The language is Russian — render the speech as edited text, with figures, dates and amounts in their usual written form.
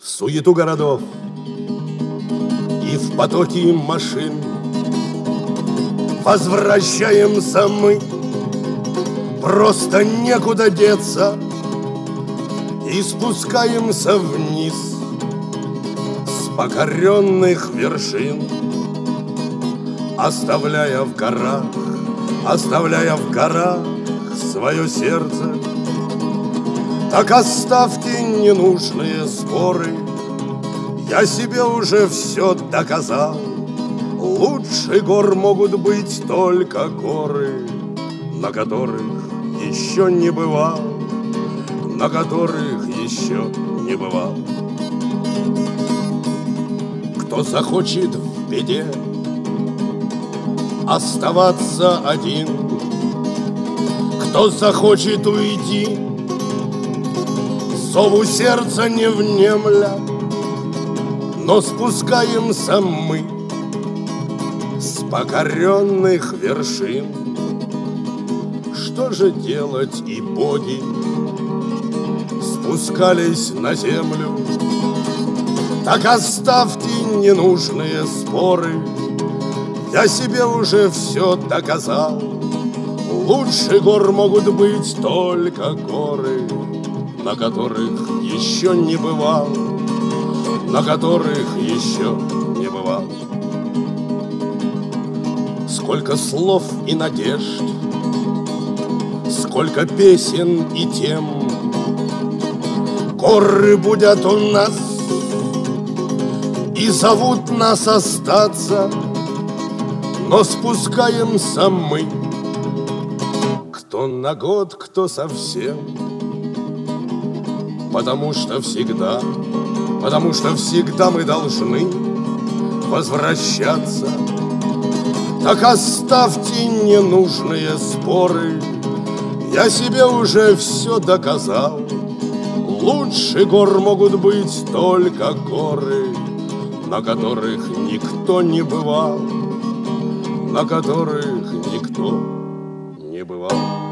В суету городов и в потоке машин возвращаемся мы, просто некуда деться, и спускаемся вниз с покоренных вершин, оставляя в горах свое сердце. Так оставьте ненужные споры, я себе уже все доказал. Лучше гор могут быть только горы, на которых еще не бывал, на которых еще не бывал. Кто захочет в беде оставаться один, кто захочет уйти, зову сердца не внемля, но спускаемся мы с покоренных вершин. Что же делать, и боги спускались на землю? Так оставьте ненужные споры, я себе уже все доказал. Лучше гор могут быть только горы, на которых еще не бывал, на которых еще не бывал. Сколько слов и надежд, сколько песен и тем, горы будут у нас и зовут нас остаться, но спускаемся мы, кто на год, кто совсем, потому что всегда мы должны возвращаться. Так оставьте ненужные споры, я себе уже все доказал. Лучше гор могут быть только горы, на которых никто не бывал, на которых никто не бывал.